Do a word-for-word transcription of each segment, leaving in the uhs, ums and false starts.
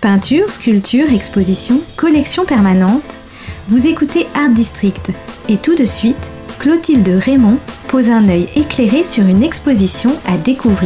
Peinture, sculpture, exposition, collection permanente, vous écoutez Art District. Et tout de suite, Clotilde Raymond pose un œil éclairé sur une exposition à découvrir.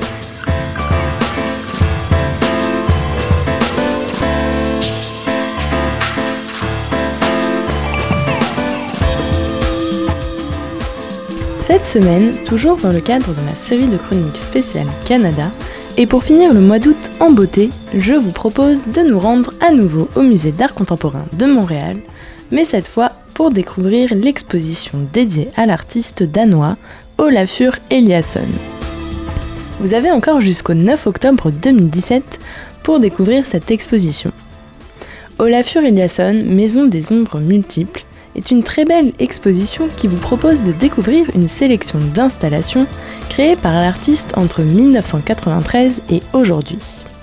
Cette semaine, toujours dans le cadre de ma série de chroniques spéciales Canada, et pour finir le mois d'août en beauté, je vous propose de nous rendre à nouveau au Musée d'Art Contemporain de Montréal, mais cette fois pour découvrir l'exposition dédiée à l'artiste danois Olafur Eliasson. Vous avez encore jusqu'au neuf octobre deux mille dix-sept pour découvrir cette exposition. Olafur Eliasson, Maison des ombres multiples, est une très belle exposition qui vous propose de découvrir une sélection d'installations créées par l'artiste entre mille neuf cent quatre-vingt-treize et aujourd'hui.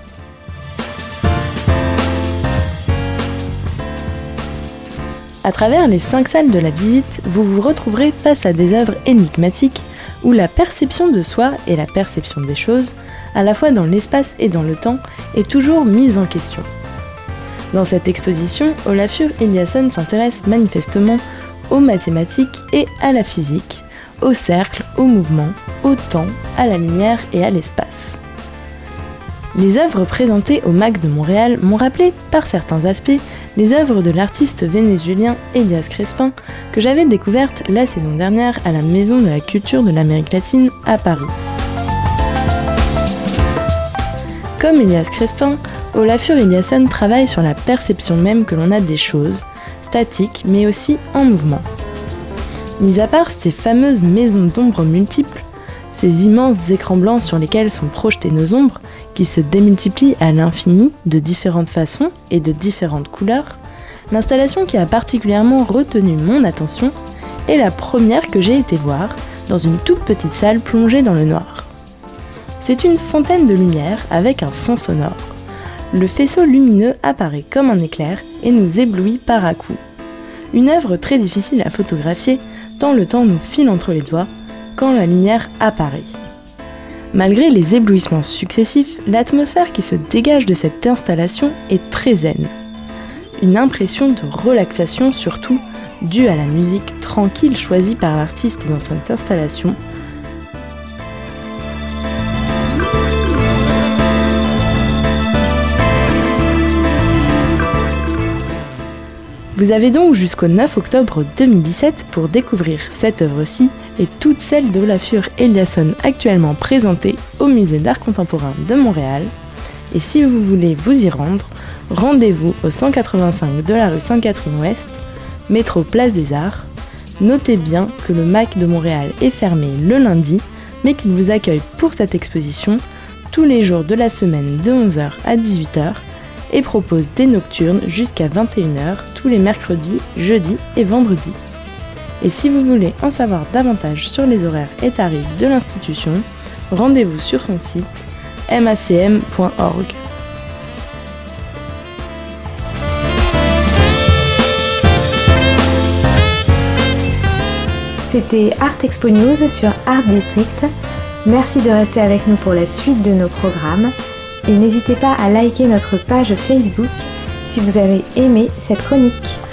À travers les cinq salles de la visite, vous vous retrouverez face à des œuvres énigmatiques où la perception de soi et la perception des choses, à la fois dans l'espace et dans le temps, est toujours mise en question. Dans cette exposition, Olafur Eliasson s'intéresse manifestement aux mathématiques et à la physique, au cercle, au mouvement, au temps, à la lumière et à l'espace. Les œuvres présentées au M A C de Montréal m'ont rappelé, par certains aspects, les œuvres de l'artiste vénézuélien Elias Crespin que j'avais découvertes la saison dernière à la Maison de la Culture de l'Amérique latine à Paris. Comme Elias Crespin, Olafur Eliasson travaille sur la perception même que l'on a des choses, statiques mais aussi en mouvement. Mis à part ces fameuses maisons d'ombres multiples, ces immenses écrans blancs sur lesquels sont projetées nos ombres, qui se démultiplient à l'infini de différentes façons et de différentes couleurs, l'installation qui a particulièrement retenu mon attention est la première que j'ai été voir dans une toute petite salle plongée dans le noir. C'est une fontaine de lumière avec un fond sonore. Le faisceau lumineux apparaît comme un éclair et nous éblouit par à coups. Une œuvre très difficile à photographier tant le temps nous file entre les doigts quand la lumière apparaît. Malgré les éblouissements successifs, l'atmosphère qui se dégage de cette installation est très zen. Une impression de relaxation surtout due à la musique tranquille choisie par l'artiste dans cette installation. Vous avez donc jusqu'au neuf octobre deux mille dix-sept pour découvrir cette œuvre-ci et toutes celles d'Olafur Eliasson actuellement présentées au Musée d'Art Contemporain de Montréal. Et si vous voulez vous y rendre, rendez-vous au cent quatre-vingt-cinq de la rue Sainte-Catherine-Ouest, métro Place des Arts. Notez bien que le M A C de Montréal est fermé le lundi, mais qu'il vous accueille pour cette exposition tous les jours de la semaine de onze heures à dix-huit heures et propose des nocturnes jusqu'à vingt et une heures tous les mercredis, jeudis et vendredis. Et si vous voulez en savoir davantage sur les horaires et tarifs de l'institution, rendez-vous sur son site m a c m point org. C'était Art Expo News sur Art District. Merci de rester avec nous pour la suite de nos programmes. Et n'hésitez pas à liker notre page Facebook si vous avez aimé cette chronique.